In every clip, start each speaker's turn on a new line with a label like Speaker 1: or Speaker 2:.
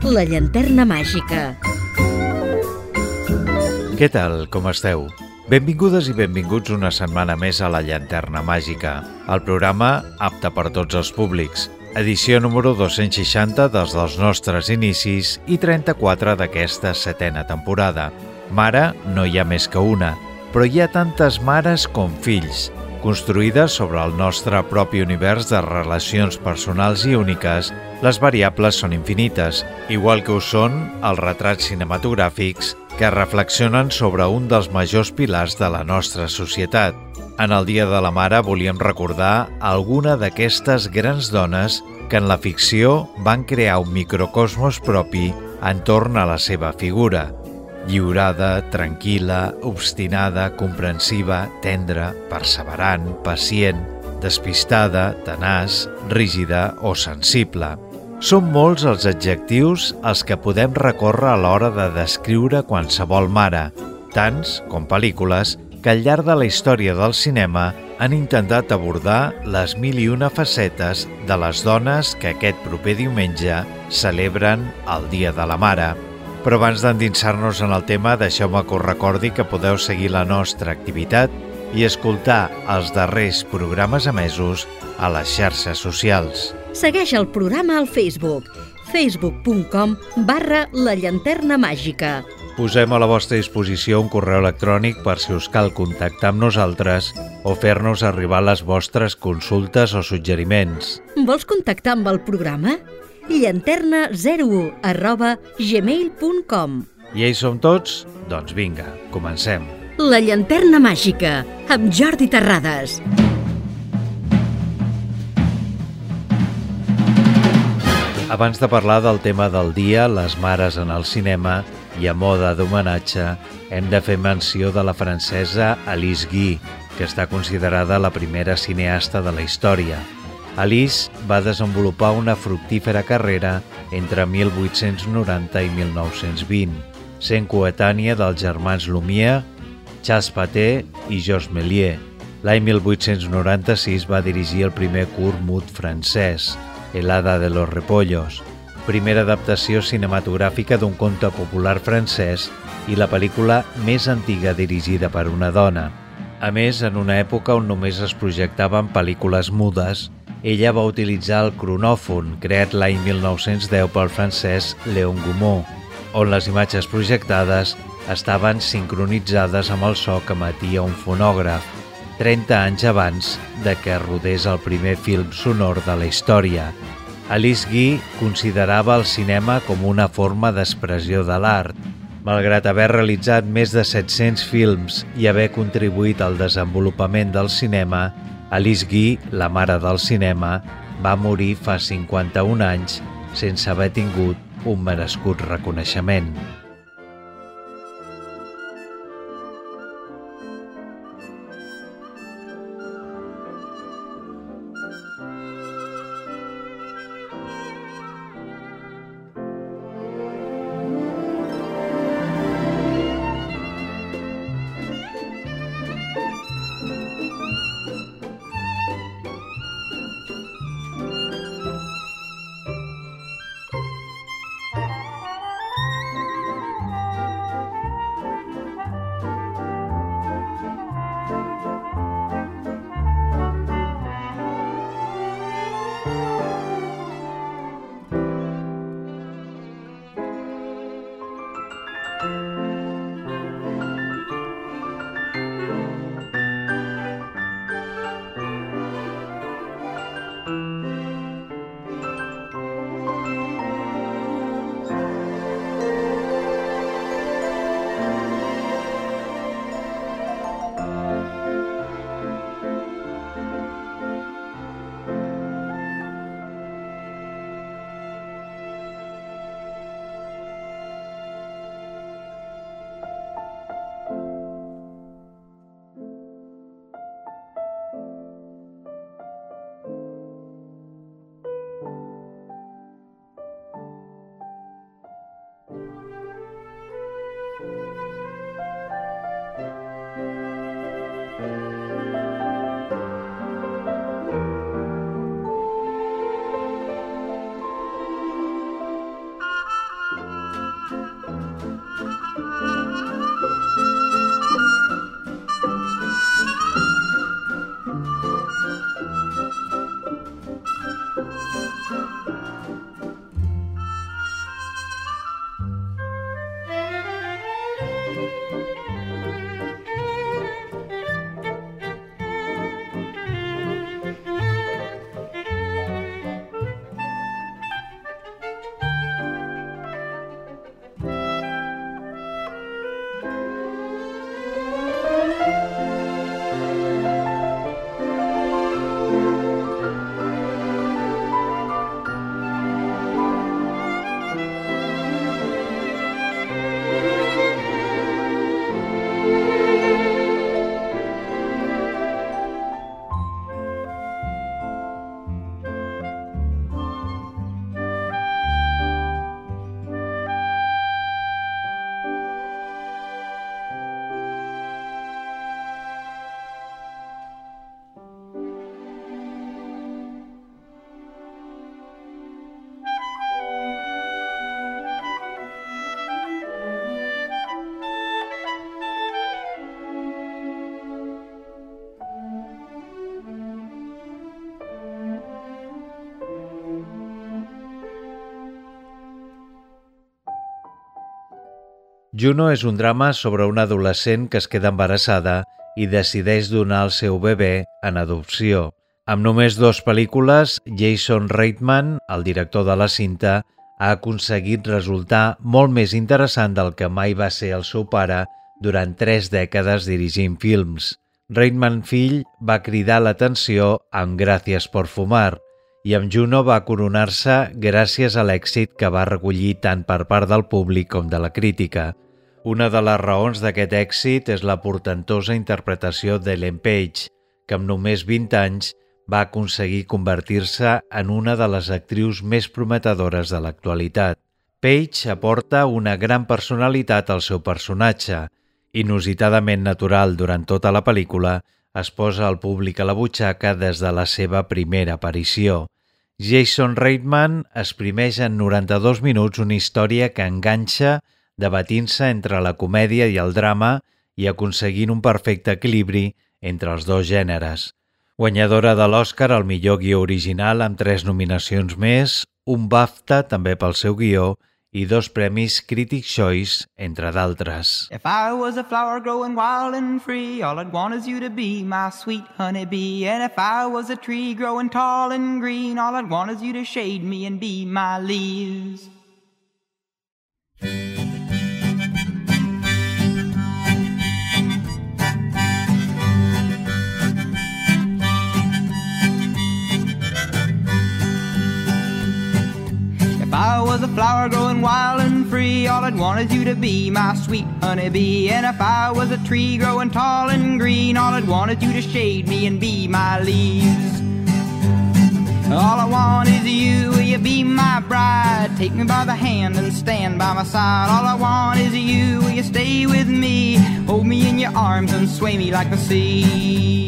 Speaker 1: La llanterna màgica.
Speaker 2: Què tal, com esteu? Benvingudes i benvinguts una setmana més a La llanterna màgica, el programa apte per tots els públics. Edició número 260 des dels nostres inicis i 34 d'aquesta setena temporada. Mare no hi ha més que una, però hi ha tantes mares com fills, construïdes sobre el nostre propi univers de relacions personals i úniques. Les variables són infinites, igual que ho són els retrats cinematogràfics que reflexionen sobre un dels majors pilars de la nostra societat. En el Dia de la Mare volíem recordar alguna d'aquestes grans dones que en la ficció van crear un microcosmos propi entorn a la seva figura. Lliurada, tranquil·la, obstinada, comprensiva, tendra, perseverant, pacient, despistada, tenaç, rígida o sensible. Són molts els adjectius als que podem recórrer a l'hora de descriure qualsevol mare, tants com pel·lícules que al llarg de la història del cinema han intentat abordar les 1001 facetes de les dones que aquest proper diumenge celebren el Dia de la Mare. Però abans d'endinsar-nos en el tema, deixeu-me que us recordi que podeu seguir la nostra activitat i escoltar els darrers programes emesos a les xarxes socials.
Speaker 1: Segueix el programa al Facebook, facebook.com/La llanterna màgica.
Speaker 2: Posem a la vostra disposició un correu electrònic per si us cal contactar amb nosaltres o fer-nos arribar les vostres consultes o suggeriments.
Speaker 1: Vols contactar amb el programa? llanterna01@gmail.com.
Speaker 2: I ells som tots? Doncs vinga, comencem.
Speaker 1: La llanterna màgica, amb Jordi Terrades.
Speaker 2: Abans de parlar del tema del dia, les mares en el cinema, i a moda d'homenatge, hem de fer menció de la francesa Alice Guy, que està considerada la primera cineasta de la història. Alice va desenvolupar una fructífera carrera entre 1890 i 1920, sent coetània dels germans Lumière, Charles Pathé i Georges Méliès. L'any 1896 va dirigir el primer curt mut francès, El hada de los repollos, primera adaptació cinematogràfica d'un conte popular francès i la pel·lícula més antiga dirigida per una dona. A més, en una època on només es projectaven pel·lícules mudes, ella va utilitzar el cronòfon, creat l'any 1910 pel francès Léon Gaumont, on les imatges projectades estaven sincronitzades amb el so que emetia un fonògraf, 30 anys abans de que rodés el primer film sonor de la història. Alice Guy considerava el cinema com una forma d'expressió de l'art. Malgrat haver realitzat més de 700 films i haver contribuït al desenvolupament del cinema, Alice Guy, la mare del cinema, va morir fa 51 anys sense haver tingut un merescut reconeixement. Juno és un drama sobre una adolescent que es queda embarassada i decideix donar el seu bebè en adopció. Amb només 2 pel·lícules, Jason Reitman, el director de la cinta, ha aconseguit resultar molt més interessant del que mai va ser el seu pare durant 3 dècades dirigint films. Reitman fill va cridar l'atenció amb Gràcies por fumar i amb Juno va coronar-se gràcies a l'èxit que va recollir tant per part del públic com de la crítica. Una de les raons d'aquest èxit és la portentosa interpretació d'Ellen Page, que amb només 20 anys va aconseguir convertir-se en una de les actrius més prometedores de l'actualitat. Page aporta una gran personalitat al seu personatge. Inusitadament natural durant tota la pel·lícula, es posa el públic a la butxaca des de la seva primera aparició. Jason Reitman exprimeix en 92 minuts una història que enganxa debatint-se entre la comèdia i el drama i aconseguint un perfecte equilibri entre els 2 gèneres. Guanyadora de l'Oscar al millor guió original amb 3 nominacions més, un BAFTA també pel seu guió i 2 premis Critics' Choice, entre d'altres.
Speaker 3: If I was a flower growing wild and free, all I'd want is you to be my sweet honeybee. And if I was a tree growing tall and green, all I'd want is you to shade me and be my leaves. If I was a flower growing wild and free, all I'd want is you to be my sweet honeybee. And if I was a tree growing tall and green, all I'd want is you to shade me and be my leaves. All I want is you, will you be my bride? Take me by the hand and stand by my side. All I want is you, will you stay with me? Hold me in your arms and sway me like the sea.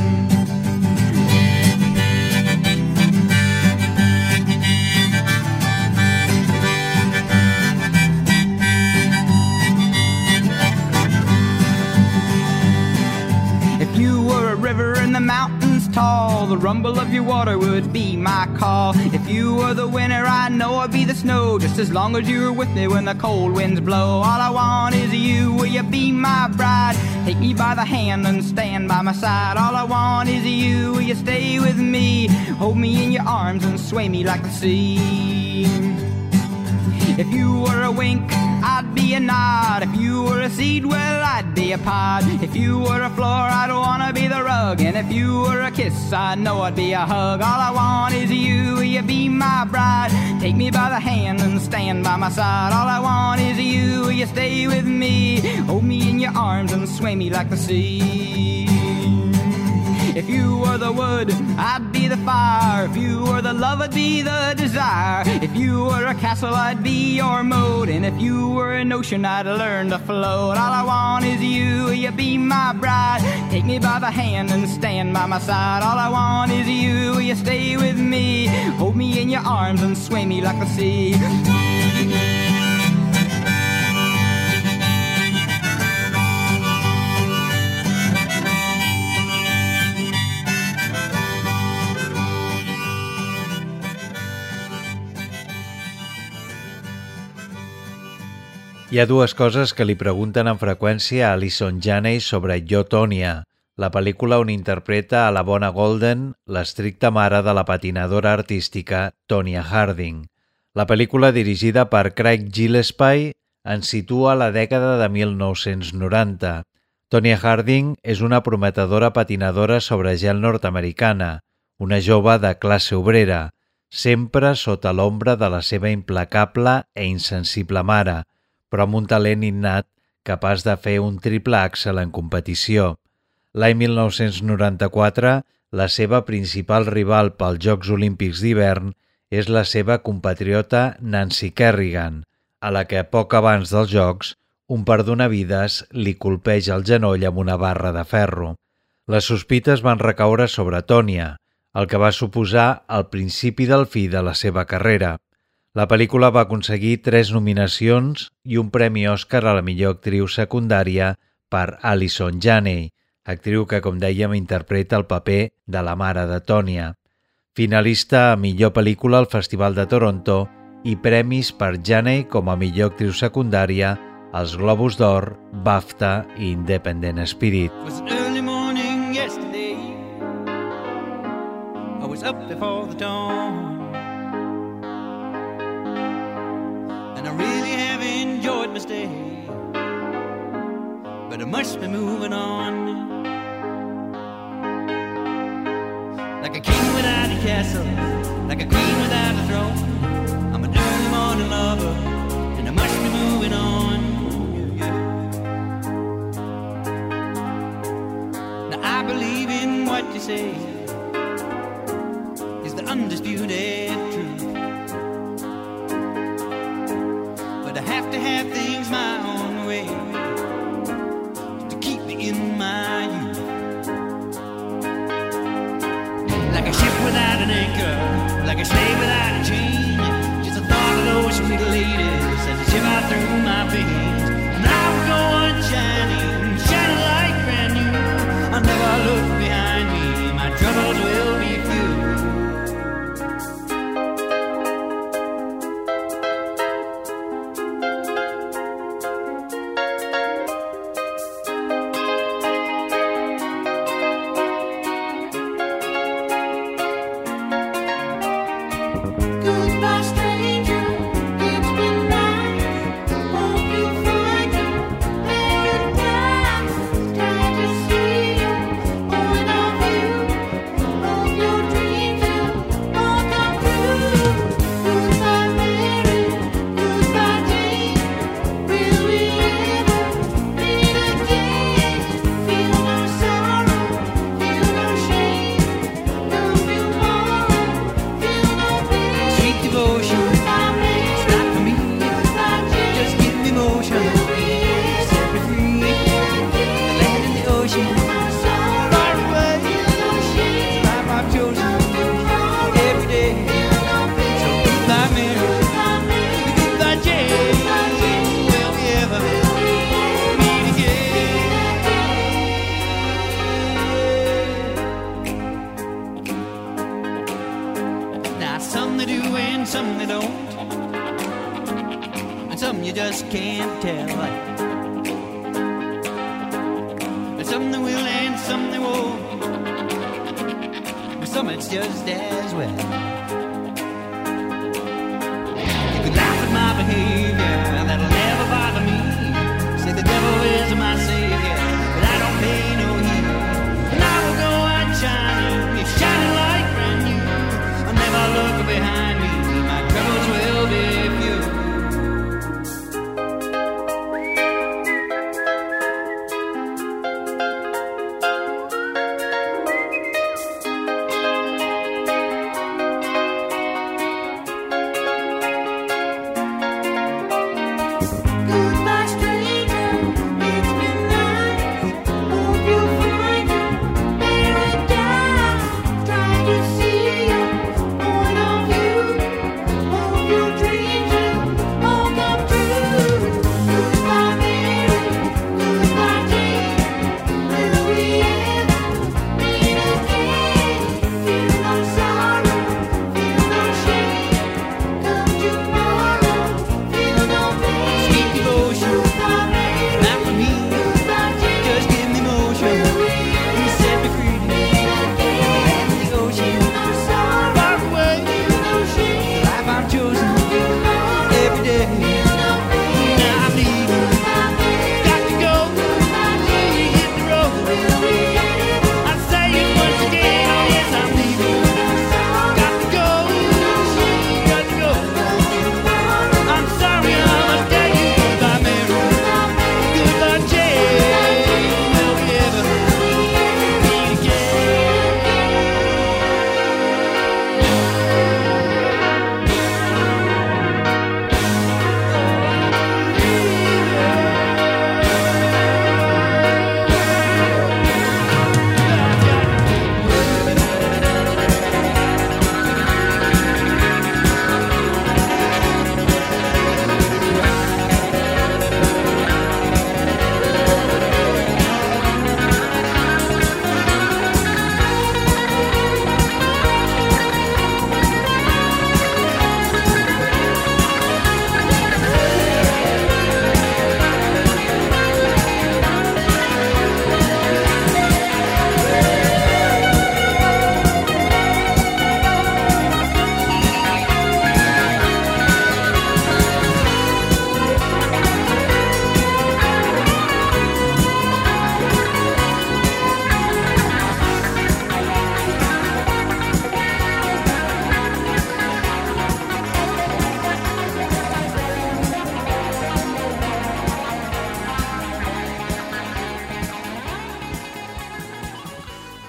Speaker 3: If you were a river in the mountains tall, the rumble of your water would be my call. If you were the winter, I know I'd be the snow, just as long as you were with me when the cold winds blow. All I want is you, will you be my bride? Take me by the hand and stand by my side. All I want is you, will you stay with me? Hold me in your arms and sway me like the sea. If you were a wink, I'd be a nod. If you were a seed, well, I'd be a pod. If you were a floor, I'd wanna be the rug. And if you were a kiss, I know I'd be a hug. All I want is you, will you be my bride? Take me by the hand and stand by my side. All I want is you, will you stay with me? Hold me in your arms and sway me like the sea. If you were the wood, I'd be the fire. If you were the love, I'd be the desire. If you were a castle, I'd be your moat. And if you were an ocean, I'd learn to float. All I want is you, will you be my bride? Take me by the hand and stand by my side. All I want is you, will you stay with me? Hold me in your arms and sway me like the sea.
Speaker 2: Hi ha 2 coses que li pregunten amb freqüència a Allison Janney sobre Yo, Tonya, la pel·lícula on interpreta a la bona Golden, l'estricta mare de la patinadora artística Tonya Harding. La pel·lícula, dirigida per Craig Gillespie, ens situa a la dècada de 1990. Tonya Harding és una prometedora patinadora sobre gel nord-americana, una jove de classe obrera, sempre sota l'ombra de la seva implacable e insensible mare, però amb un talent innat capaç de fer un triple àxel en competició. L'any 1994, la seva principal rival pels Jocs Olímpics d'hivern és la seva compatriota Nancy Kerrigan, a la que poc abans dels Jocs un perdonavides li colpeja el genoll amb una barra de ferro. Les sospites van recaure sobre Tonya, el que va suposar el principi del fi de la seva carrera. La pel·lícula va aconseguir 3 nominacions i un premi Òscar a la millor actriu secundària per Allison Janney, actriu que, com dèiem, interpreta el paper de la mare de Tonya. Finalista a millor pel·lícula al Festival de Toronto i premis per Janney com a millor actriu secundària els Globus d'Or, BAFTA i Independent Spirit.
Speaker 4: It was an early morning yesterday. I was up before the dawn, and I really have enjoyed my stay, but I must be moving on. Like a king without a castle, like a queen without a throne, I'm an early morning lover, and I must be moving on. Now I believe in what you say is the undisputed truth, but I have to have things my own way to keep me in my youth. Like a ship without an anchor, like a slave without a chain, just the thought of those sweet ladies as they shiver through my veins. And I will go on shining, shining like brand new. I'll never look behind me, my troubles will be few.
Speaker 5: Goodbye, stranger, it's been nice. Hope you find your paradise. Glad to see you, going off you. Hope your dreams will all come true. Goodbye, Mary, goodbye, Jane. Will we ever meet again? Feel no sorrow, feel no shame. Come tomorrow, feel no pain.
Speaker 4: Sweet devotion, it's not for me. Just give me motion, set me free. The land and the ocean, far away. Life I've chosen every day. So goodbye, Mary, goodbye, Jane. Will we ever meet again? Now some they do and some they don't, and some you just can't tell. And some they will and some they won't, but some it's just as well. You can laugh at my behavior, that'll never bother me. Say the devil is my savior, but I don't pay no heed. And I will go on shining, shining like brand new. I'll never look behind me, my troubles will be few.
Speaker 5: Goodbye, stranger, it's been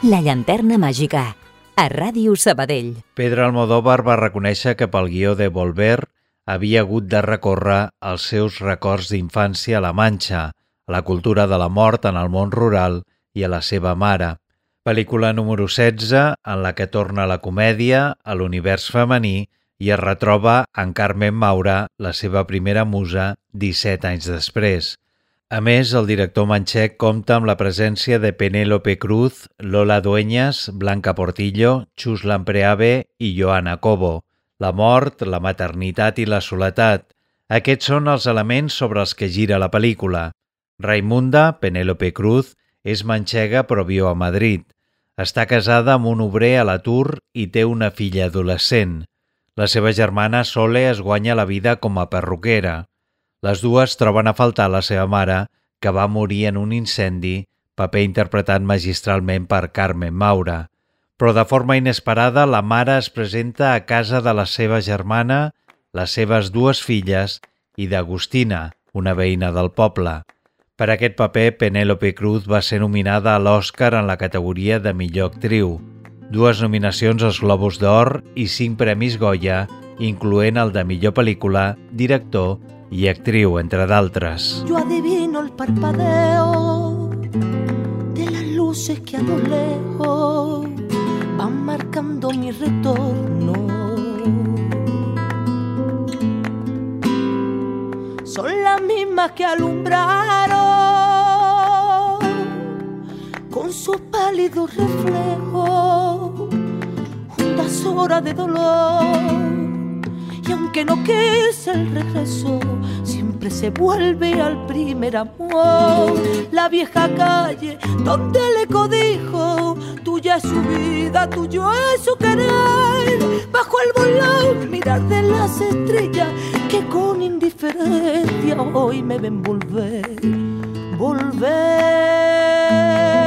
Speaker 6: La llanterna màgica, a Ràdio Sabadell.
Speaker 2: Pedro Almodóvar va reconèixer que pel guió de Volver havia hagut de recórrer als seus records d'infància a la Manxa, a la cultura de la mort en el món rural i a la seva mare. Pel·lícula número 16, en la que torna la comèdia a l'univers femení i es retroba en Carmen Maura, la seva primera musa, 17 anys després. A més, el director manxec compta amb la presència de Penélope Cruz, Lola Dueñas, Blanca Portillo, Chuslan Preave i Joana Cobo. La mort, la maternitat i la soledat. Aquests són els elements sobre els que gira la pel·lícula. Raimunda, Penélope Cruz, és manxega però viu a Madrid. Està casada amb un obrer a l'atur i té una filla adolescent. La seva germana Sole es guanya la vida com a perruquera. Les dues troben a faltar la seva mare, que va morir en un incendi, paper interpretat magistralment per Carmen Maura. Però de forma inesperada, la mare es presenta a casa de la seva germana, les seves dues filles i d'Agustina, una veïna del poble. Per aquest paper, Penélope Cruz va ser nominada a l'Oscar en la categoria de millor actriu. 2 nominacions als Globus d'Or i 5 premis Goya, incloent el de millor pel·lícula, director y actriu, entre d'altres.
Speaker 7: Yo adivino el parpadeo de las luces que a lo lejos van marcando mi retorno. Son las mismas que alumbraron con sus pálidos reflejos juntas horas de dolor. Y aunque no quise el regreso, siempre se vuelve al primer amor. La vieja calle donde le codijo, tuya es su vida, tuyo es su querer. Bajo el volón mirar de las estrellas que con indiferencia hoy me ven volver, volver.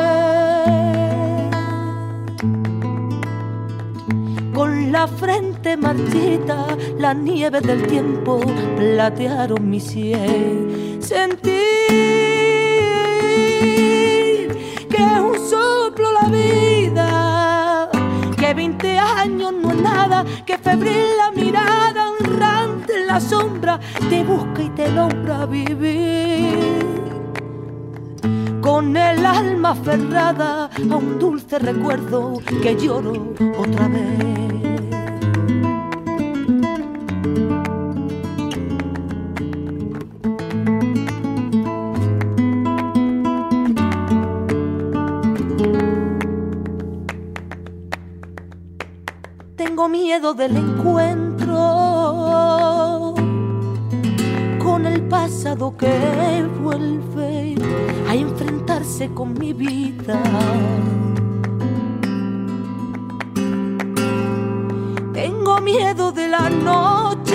Speaker 7: Con la frente marchita, la nieve del tiempo platearon mi sien. Sentir que es un soplo la vida, que 20 años no es nada, que febril la mirada errante en la sombra te busca y te logra vivir. Con el alma aferrada a un dulce recuerdo que lloro otra vez. Tengo miedo del encuentro con el pasado que vuelve a enfrentarse con mi vida. Tengo miedo de la noche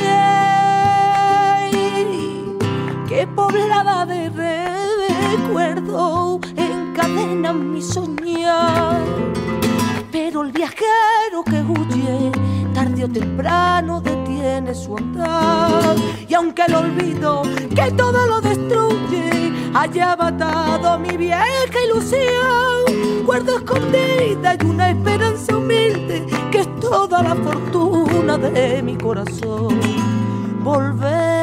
Speaker 7: que poblada de recuerdo encadena mi soñar. Pero el viajero que huye tarde o temprano detiene su andar. Y aunque el olvido que todo lo destruye haya matado mi vieja ilusión, guardo escondida y una esperanza humilde que es toda la fortuna de mi corazón. Volver.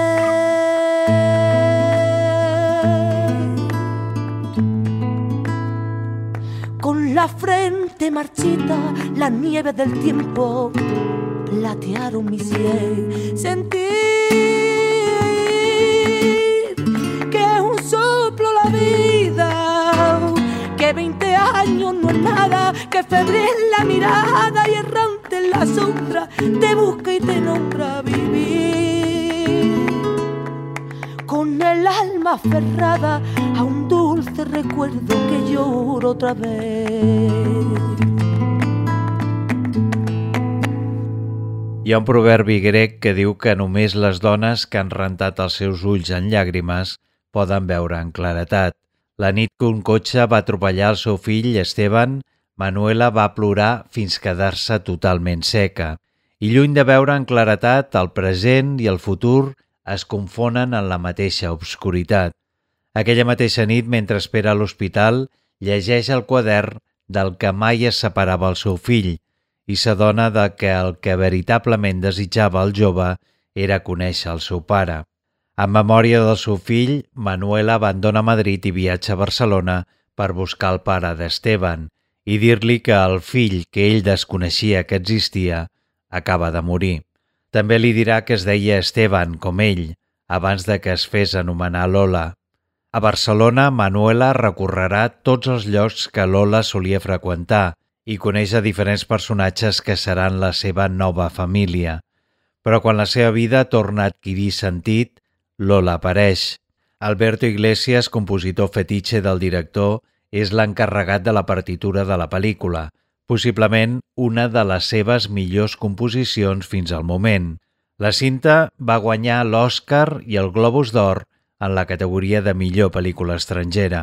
Speaker 7: Con la frente marchita, la nieve del tiempo platearon mi sien. Sentir que es un soplo la vida, que 20 años no es nada, que febril la mirada y errante en la sombra te busca y te nombra vivir. Con el alma aferrada a un dulce recuerdo que lloro otra vez.
Speaker 2: Hi ha un proverbi grec que diu que només les dones que han rentat els seus ulls en llàgrimes poden veure en claretat. La nit que un cotxe va atropellar el seu fill Esteban, Manuela va plorar fins quedar-se totalment seca. I lluny de veure en claretat, el present i el futur es confonen en la mateixa obscuritat. Aquella mateixa nit, mentre espera a l'hospital, llegeix el quadern del que mai es separava el seu fill i s'adona de que el que veritablement desitjava el jove era conèixer el seu pare. En memòria del seu fill, Manuela abandona Madrid i viatja a Barcelona per buscar el pare d'Esteban i dir-li que el fill que ell desconeixia que existia acaba de morir. També li dirà que es deia Esteban, com ell, abans de que es fes anomenar Lola. A Barcelona, Manuela recorrerà tots els llocs que Lola solia freqüentar i coneix a diferents personatges que seran la seva nova família. Però quan la seva vida torna a adquirir sentit, Lola apareix. Alberto Iglesias, compositor fetitxe del director, és l'encarregat de la partitura de la pel·lícula, possiblement una de les seves millors composicions fins al moment. La cinta va guanyar l'Oscar i el Globus d'Or en la categoria de millor pel·lícula estrangera.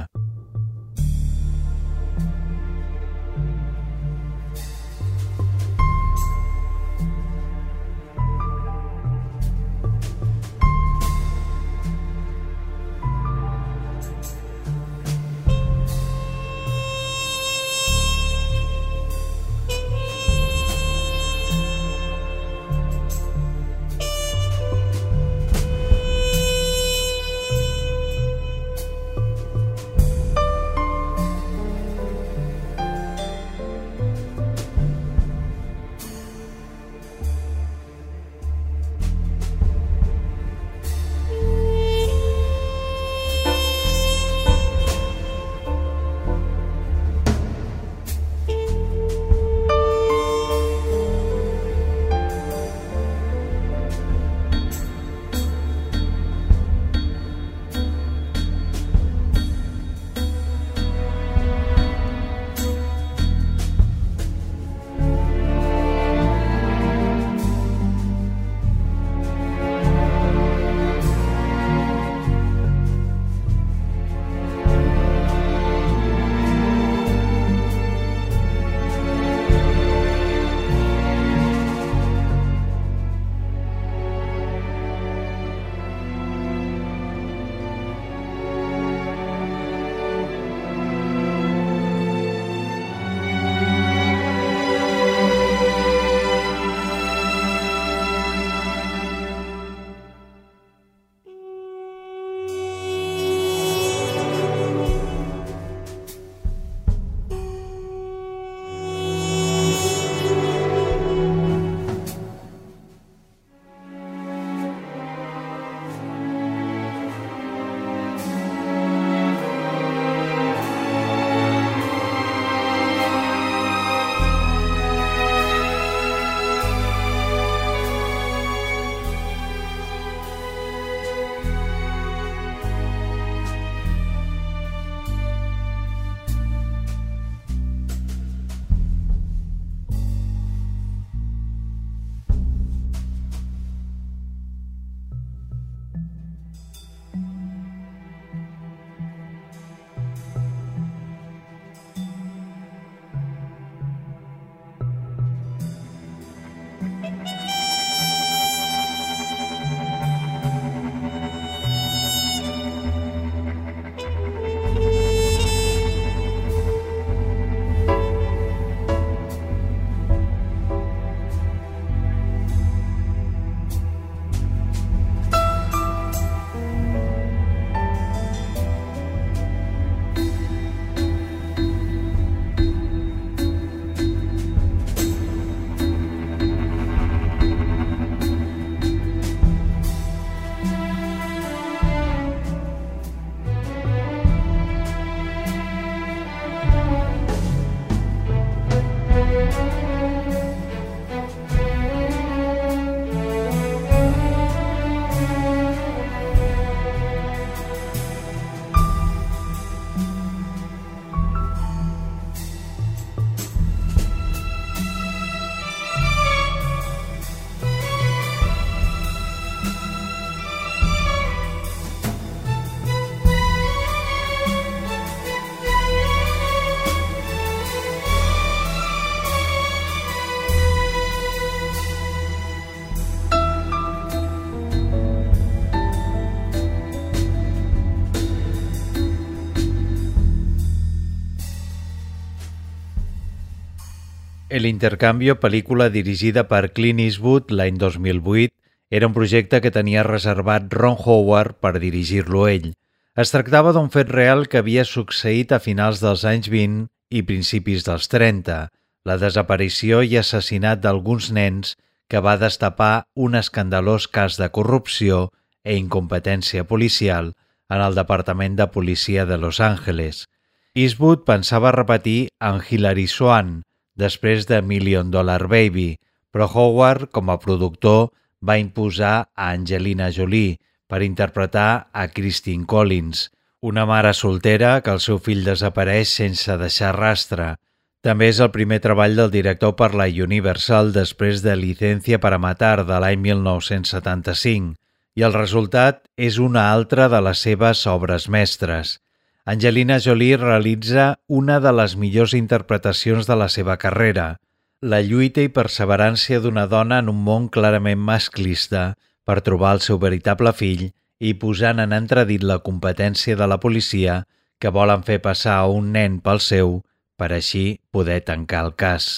Speaker 2: El Intercambio, pel·lícula dirigida per Clint Eastwood l'any 2008, era un projecte que tenia reservat Ron Howard per dirigir-lo ell. Es tractava d'un fet real que havia succeït a finals dels anys 20 i principis dels 30, la desaparició i assassinat d'alguns nens que va destapar un escandalós cas de corrupció i incompetència policial en el Departament de Policia de Los Angeles. Eastwood pensava repetir en Hilary Swank després de $1 Million Baby, però Howard, com a productor, va imposar a Angelina Jolie per interpretar a Christine Collins, una mare soltera que el seu fill desapareix sense deixar rastre. També és el primer treball del director per la Universal després de Licencia para matar de l'any 1975, i el resultat és una altra de les seves obres mestres. Angelina Jolie realitza una de les millors interpretacions de la seva carrera, la lluita i perseverància d'una dona en un món clarament masclista per trobar el seu veritable fill i posant en entredit la competència de la policia que volen fer passar a un nen pel seu per així poder tancar el cas.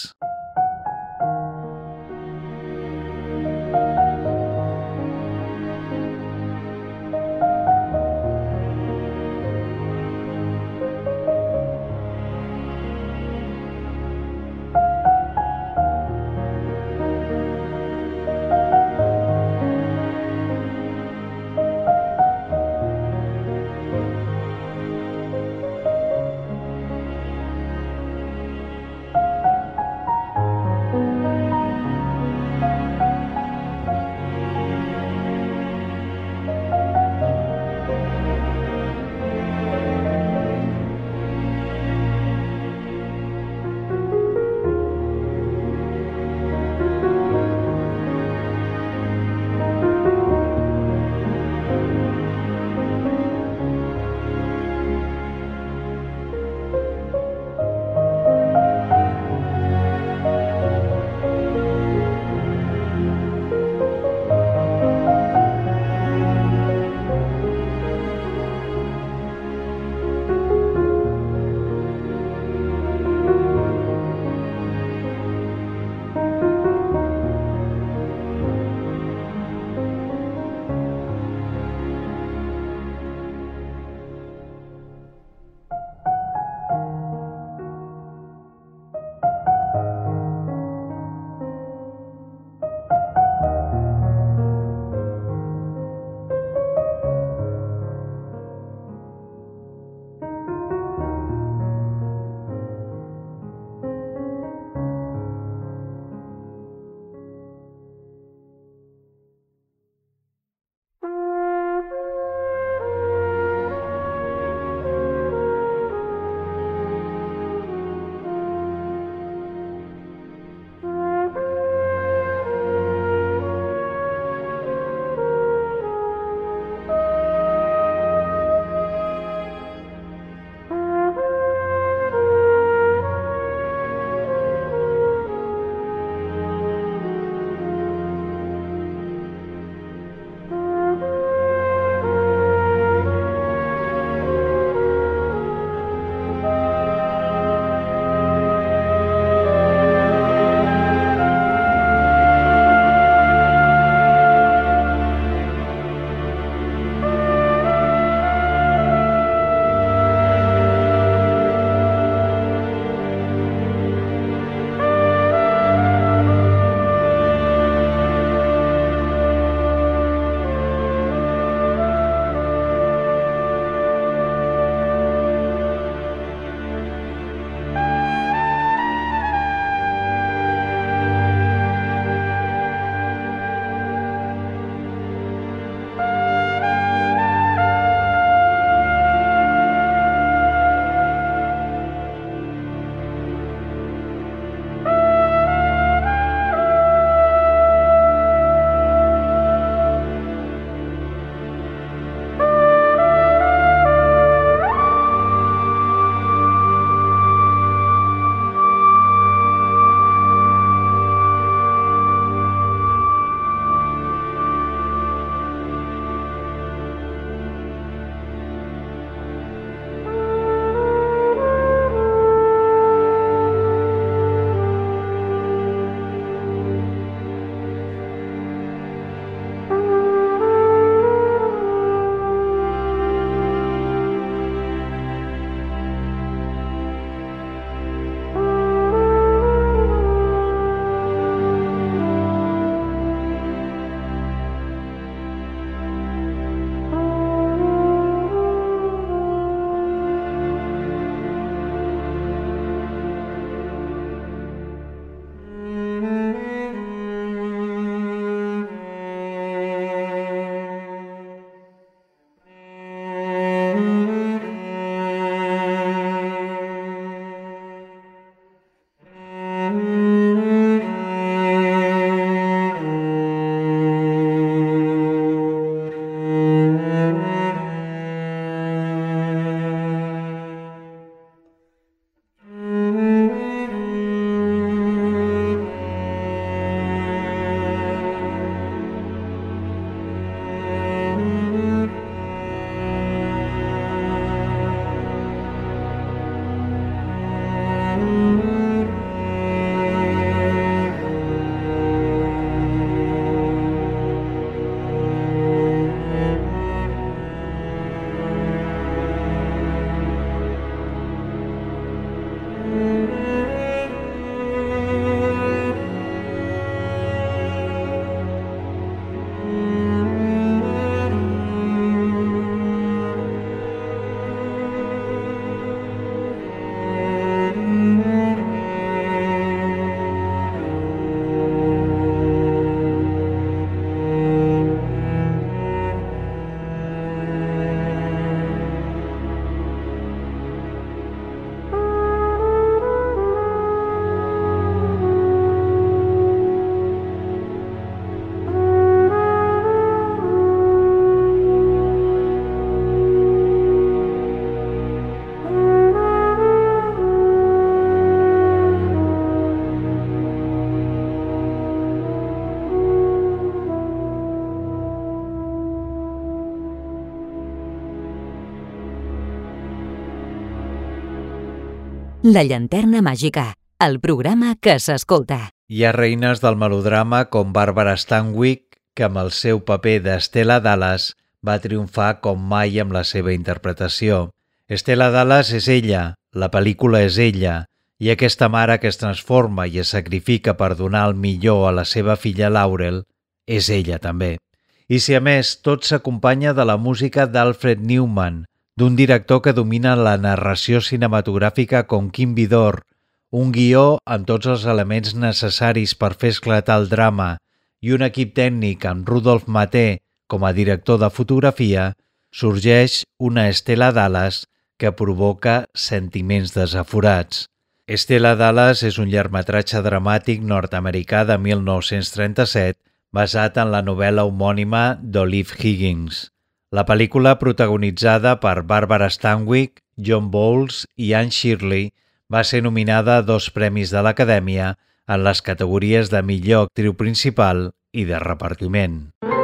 Speaker 6: La llanterna màgica, el programa que s'escolta.
Speaker 2: Hi ha reines del melodrama com Barbara Stanwyck, que amb el seu paper d'Estella Dallas va triomfar com mai amb la seva interpretació. Estella Dallas és ella, la pel·lícula és ella, i aquesta mare que es transforma i es sacrifica per donar el millor a la seva filla Laurel és ella també. I si a més tot s'acompanya de la música d'Alfred Newman, d'un director que domina la narració cinematogràfica com Kim Vidor, un guió amb tots els elements necessaris per fer esclatar el drama i un equip tècnic amb Rudolf Maté com a director de fotografia, sorgeix una Estella Dallas que provoca sentiments desaforats. Estella Dallas és un llargmetratge dramàtic nord-americà de 1937 basat en la novel·la homònima d'Olive Higgins. La pel·lícula, protagonitzada per Barbara Stanwyck, John Bowles i Anne Shirley, va ser nominada a 2 premis de l'Acadèmia en les categories de millor actriu principal i de repartiment.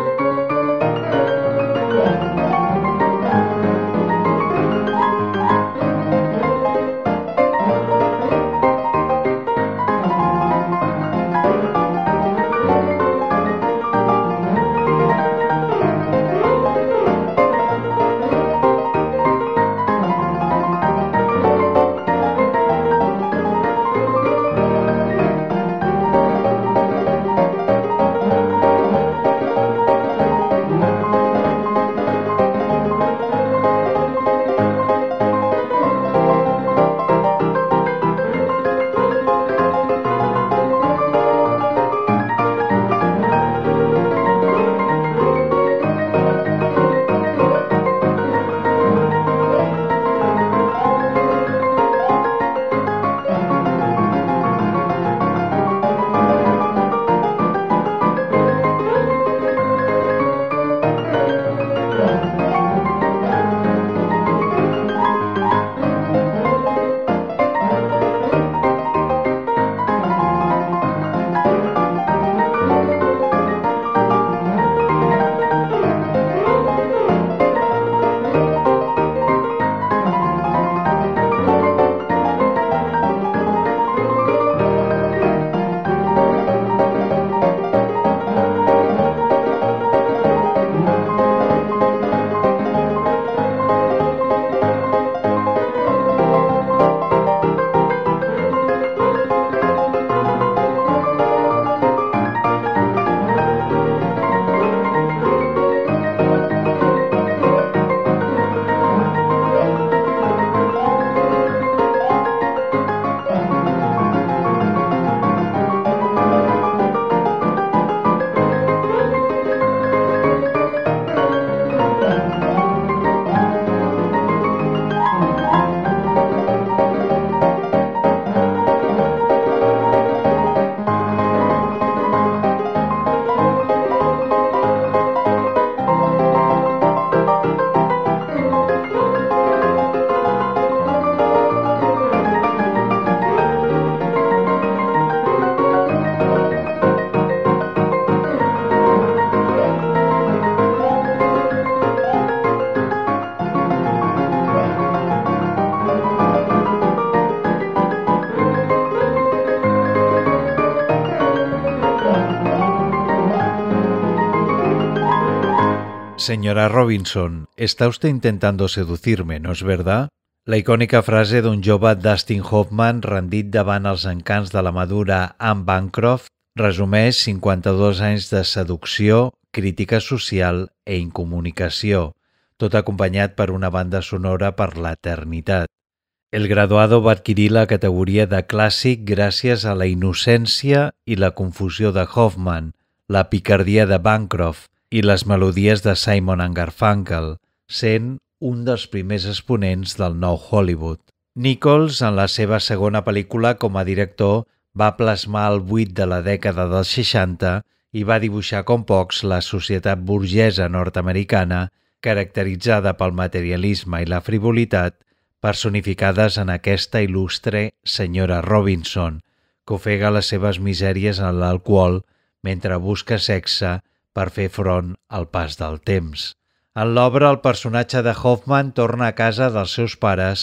Speaker 2: Señora Robinson, está usted intentando seducirme, ¿no es verdad? La icònica frase d'un jove Dustin Hoffman rendit davant els encants de la madura Anne Bancroft resumeix 52 anys de seducció, crítica social e incomunicació, tot acompanyat per una banda sonora per l'eternitat. El Graduado va adquirir la categoria de clàssic gràcies a la innocència i la confusió de Hoffman, la picardia de Bancroft i les melodies de Simon & Garfunkel, sent un dels primers exponents del nou Hollywood. Nichols, en la seva segona pel·lícula com a director, va plasmar el buit de la dècada dels 60 i va dibuixar com pocs la societat burgesa nord-americana, caracteritzada pel materialisme i la frivolitat, personificades en aquesta il·lustre senyora Robinson, que ofega les seves misèries en l'alcohol mentre busca sexe per fer front al pas del temps. En l'obra, el personatge de Hoffman torna a casa dels seus pares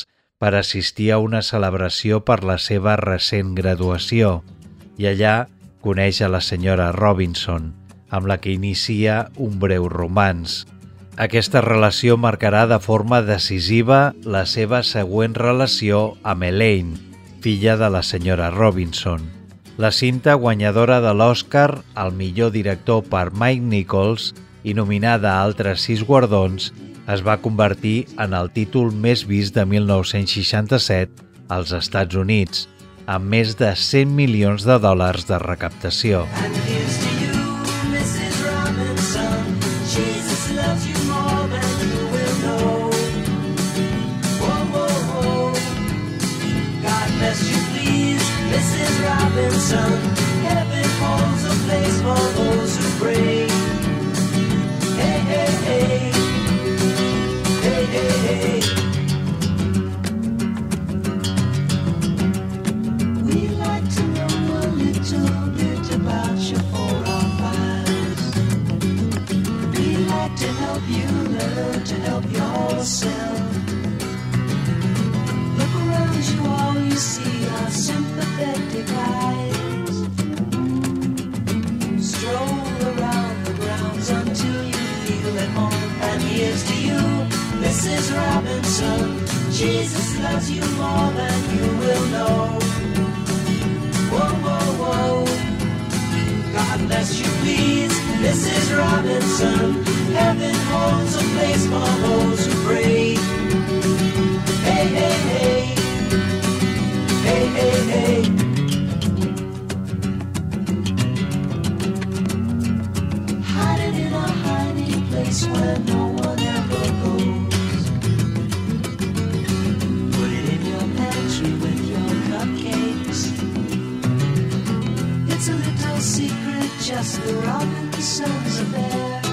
Speaker 2: per assistir a una celebració per la seva recent graduació i allà coneix a la senyora Robinson, amb la que inicia un breu romanç. Aquesta relació marcarà de forma decisiva la seva següent relació amb Elaine, filla de la senyora Robinson. La cinta guanyadora de l'Oscar al millor director per Mike Nichols i nominada a altres 6 guardons, es va convertir en el títol més vist de 1967 als Estats Units, amb més de 100 milions de dòlars de recaptació.
Speaker 4: And here's to you, Mrs. Robinson. Jesus loves you more than you will know. Whoa, whoa, whoa. God bless you, please, Mrs. Robinson. Heaven holds a place for those who pray. Hey, hey, hey. Hey, hey, hey. We'd like to know a little bit about you for our files. We'd like to help you learn to help yourself. Look around you, all you see are sympathetic eyes. Stroll around the grounds until you feel at home. And here's to you, Mrs. Robinson. Jesus loves you more than you will know. Whoa, whoa, whoa. God bless you, please, Mrs. Robinson. Heaven holds a place for those who pray. Hey, hey, hey. Hey, hey, hey. Hiding in a hiding place where no one ever goes. Put it in your pantry with your cupcakes. It's a little secret, just the Robinsons affair.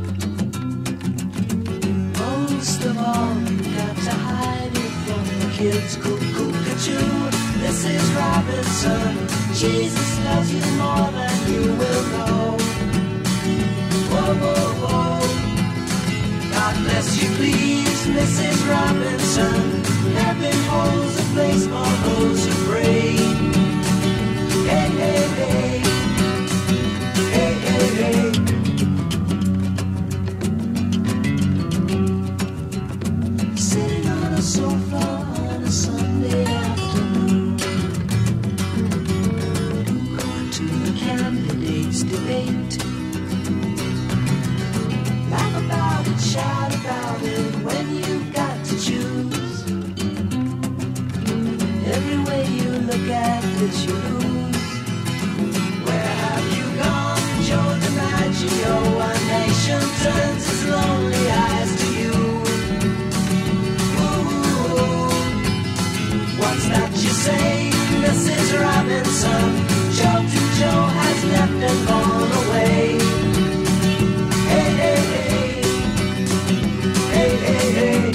Speaker 4: Most of all, you've got to hide it from the kids. Cuckoo-cuckoo, Mrs. Robinson. Jesus loves you more than you will know. Whoa, whoa, whoa. God bless you, please, Mrs. Robinson. Heaven holds a place for those who pray. Hey, hey, hey. Hey, hey, hey. Sitting on a sofa on a Sunday afternoon, going to the candidates' debate. Laugh about it, shout about it when you've got to choose. Every way you look at it, you lose. Where have you gone, Joe DiMaggio? A nation turns its lonely eyes to you. Ooh, what's that you say, Mrs. Robinson? Joe has left and gone away. Hey, hey, hey. Hey, hey, hey.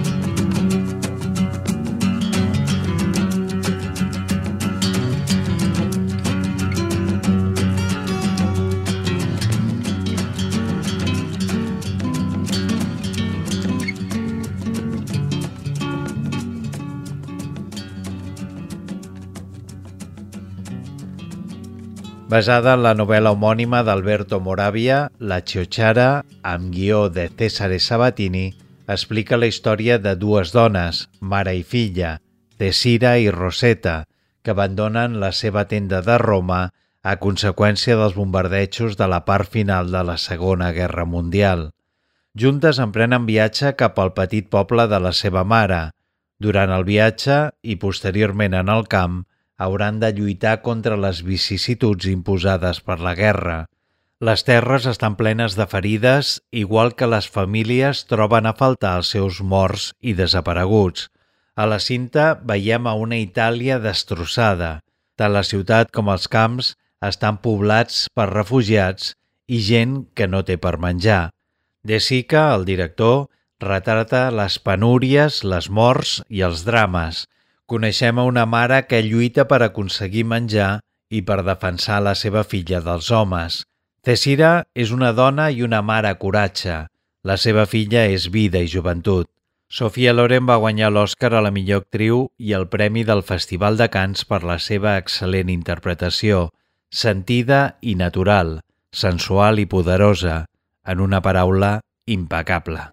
Speaker 2: Basada en la novel·la homònima d'Alberto Moravia, La Chiochara, amb guió de Cesare Sabatini, explica la història de dues dones, mare i filla, Tesira i Rosetta, que abandonen la seva tenda de Roma a conseqüència dels bombardejos de la part final de la Segona Guerra Mundial. Juntes emprenen viatge cap al petit poble de la seva mare. Durant el viatge i posteriorment en el camp, hauran de lluitar contra les vicissituds imposades per la guerra. Les terres estan plenes de ferides, igual que les famílies troben a faltar els seus morts i desapareguts. A la cinta veiem a una Itàlia destrossada. Tant la ciutat com els camps estan poblats per refugiats i gent que no té per menjar. De Sica, el director, retrata les penúries, les morts i els drames. Coneixem a una mare que lluita per aconseguir menjar i per defensar la seva filla dels homes. Tesira és una dona i una mare coratge. La seva filla és vida i joventut. Sofia Loren va guanyar l'Oscar a la millor actriu i el Premi del Festival de Cannes per la seva excel·lent interpretació, sentida i natural, sensual i poderosa, en una paraula, impecable.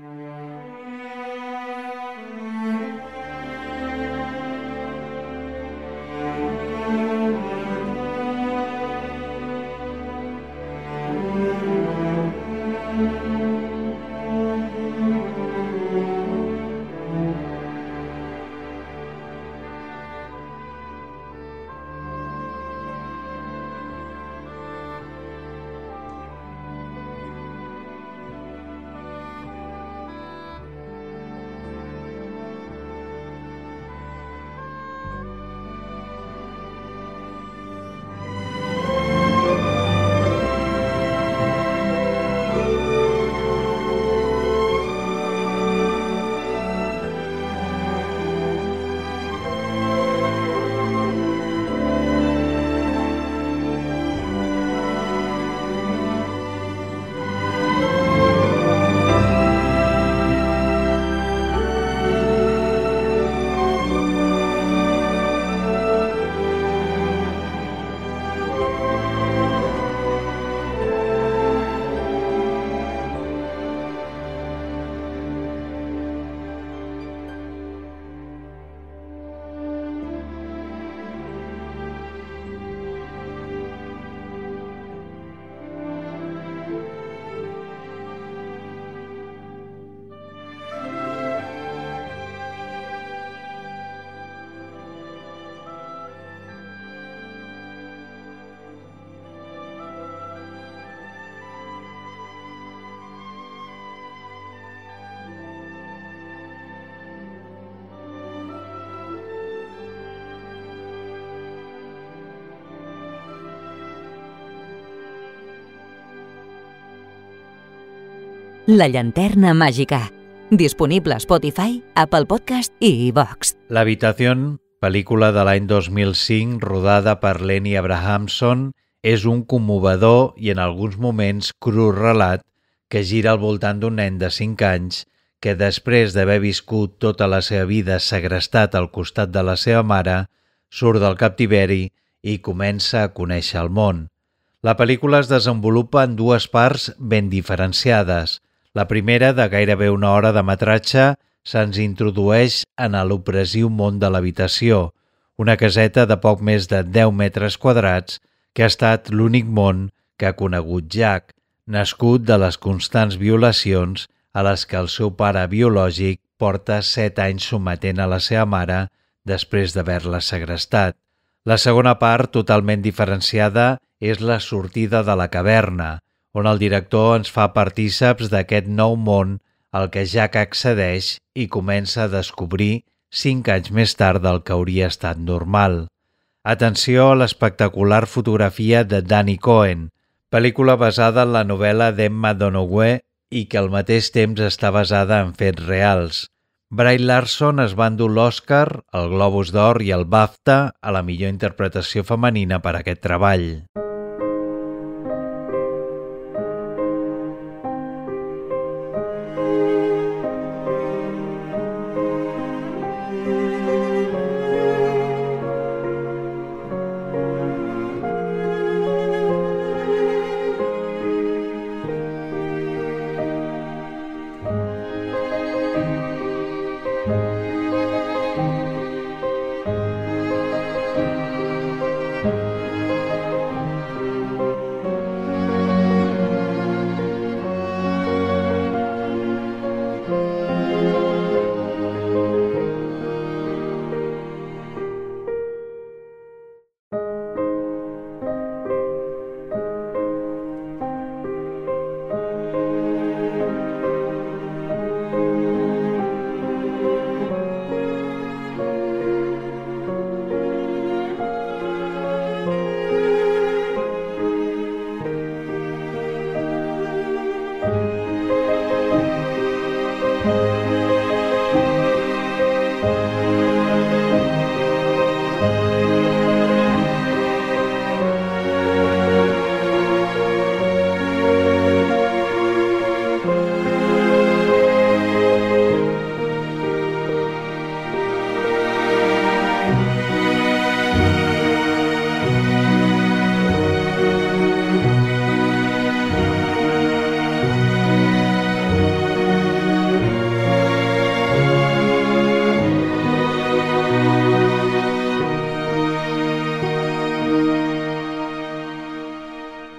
Speaker 6: La llanterna màgica. Disponible a Spotify, Apple Podcast i iVoox.
Speaker 2: L'Habitació, pel·lícula de l'any 2005 rodada per Lenny Abrahamson, és un commovedor i en alguns moments cru relat que gira al voltant d'un nen de 5 anys que després d'haver viscut tota la seva vida segrestat al costat de la seva mare, surt del captiveri i comença a conèixer el món. La pel·lícula es desenvolupa en dues parts ben diferenciades. La primera, de gairebé una hora de metratge, se'ns introdueix en l'opressiu món de l'habitació, una caseta de poc més de 10 metres quadrats que ha estat l'únic món que ha conegut Jack, nascut de les constants violacions a les que el seu pare biològic porta 7 anys sometent a la seva mare després d'haver-la segrestat. La segona part, totalment diferenciada, és la sortida de la caverna, on el director ens fa partíceps d'aquest nou món al que Jack accedeix i comença a descobrir 5 anys més tard del que hauria estat normal. Atenció a l'espectacular fotografia de Danny Cohen, pel·lícula basada en la novel·la d'Emma Donoghue i que al mateix temps està basada en fets reals. Brie Larson es va endur l'Oscar, el Globus d'Or i el BAFTA a la millor interpretació femenina per aquest treball.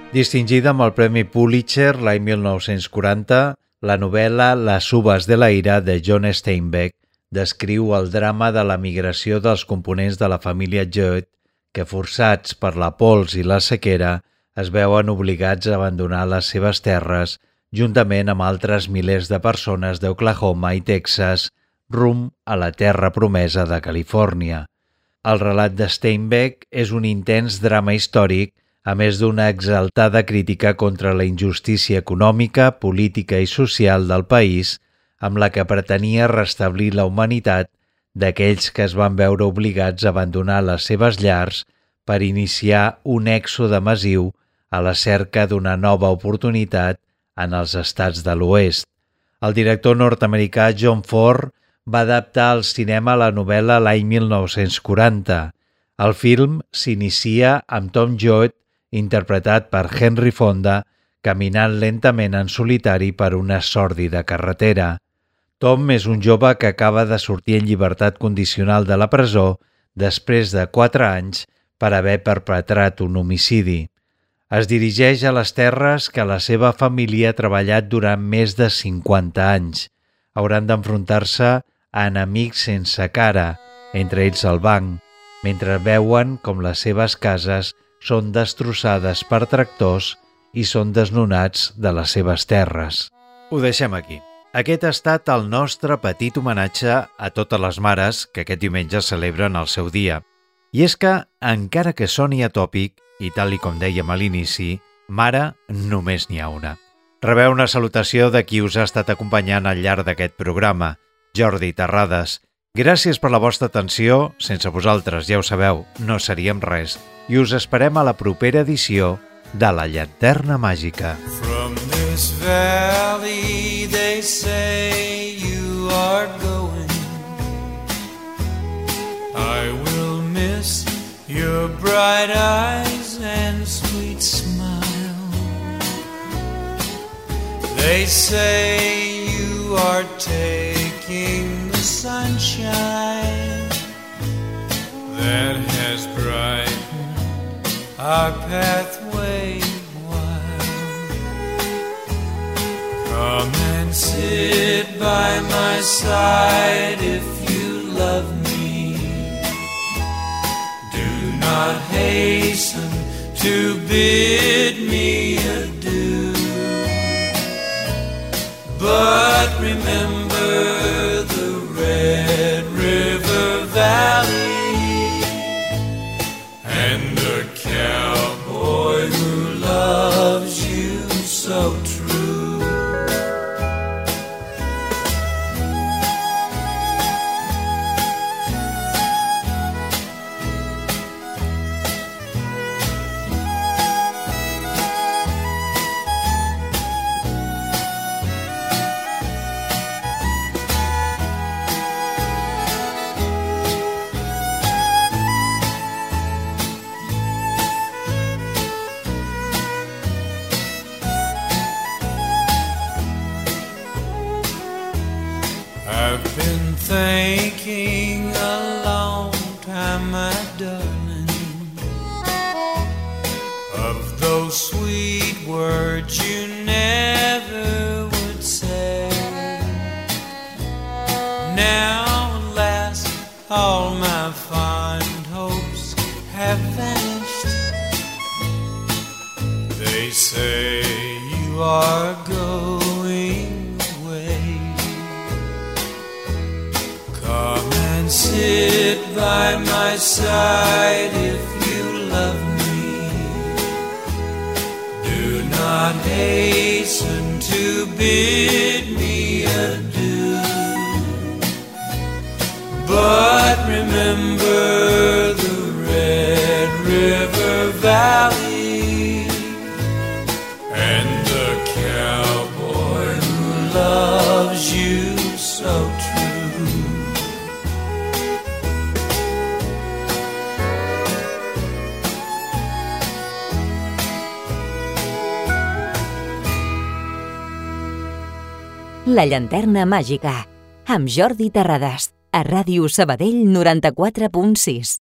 Speaker 2: Distingida amb el Premi Pulitzer l'any 1940, la novel·la Les uvas de la ira de John Steinbeck descriu el drama de la migració dels components de la família Judd que, forçats per la pols i la sequera, es veuen obligats a abandonar les seves terres juntament amb altres milers de persones d'Oklahoma i Texas rumb a la terra promesa de Califòrnia. El relat de Steinbeck és un intens drama històric, a més d'una exaltada crítica contra la injustícia econòmica, política i social del país, amb la que pretenia restablir la humanitat d'aquells que es van veure obligats a abandonar les seves llars per iniciar un èxode massiu a la cerca d'una nova oportunitat en els estats de l'Oest. El director nord-americà John Ford va adaptar al cinema la novel·la l'any 1940. El film s'inicia amb Tom Joad, interpretat per Henry Fonda, caminant lentament en solitari per una sòrdida carretera. Tom és un jove que acaba de sortir en llibertat condicional de la presó després de 4 anys per haver perpetrat un homicidi. Es dirigeix a les terres que la seva família ha treballat durant més de 50 anys. Hauran d'enfrontar-se a enemics sense cara, entre ells el banc, mentre veuen com les seves cases són destrossades per tractors i són desnonats de les seves terres. Ho deixem aquí. Aquest ha estat el nostre petit homenatge a totes les mares que aquest diumenge celebren el seu dia. I és que, encara que soni atòpic, i tal com dèiem a l'inici, mare només n'hi ha una. Rebeu una salutació de qui us ha estat acompanyant al llarg d'aquest programa, Jordi Terrades. Gràcies per la vostra atenció, sense vosaltres, ja ho sabeu, no seríem res, i us esperem a la propera edició de La Llanterna Màgica.
Speaker 4: From this valley they say you are going. I will miss your bright eyes and sweet smile. They say you are taking the sunshine that has brightened our pathway wild. Come and sit by my side if you love me. Do not hasten to bid me adieu, but remember the Red River Valley and the cowboy who loves you so true. I've been thinking a long time, my darling, of those sweet words you never would say. Now, alas, all my fond hopes have vanished. They say you are going away. Come and sit by my side if you love me. Do not hasten to bid me adieu, but remember the Red River Valley and the cowboy who loves you so true.
Speaker 6: La Llanterna Màgica, amb Jordi Terrades, a Ràdio Sabadell 94.6.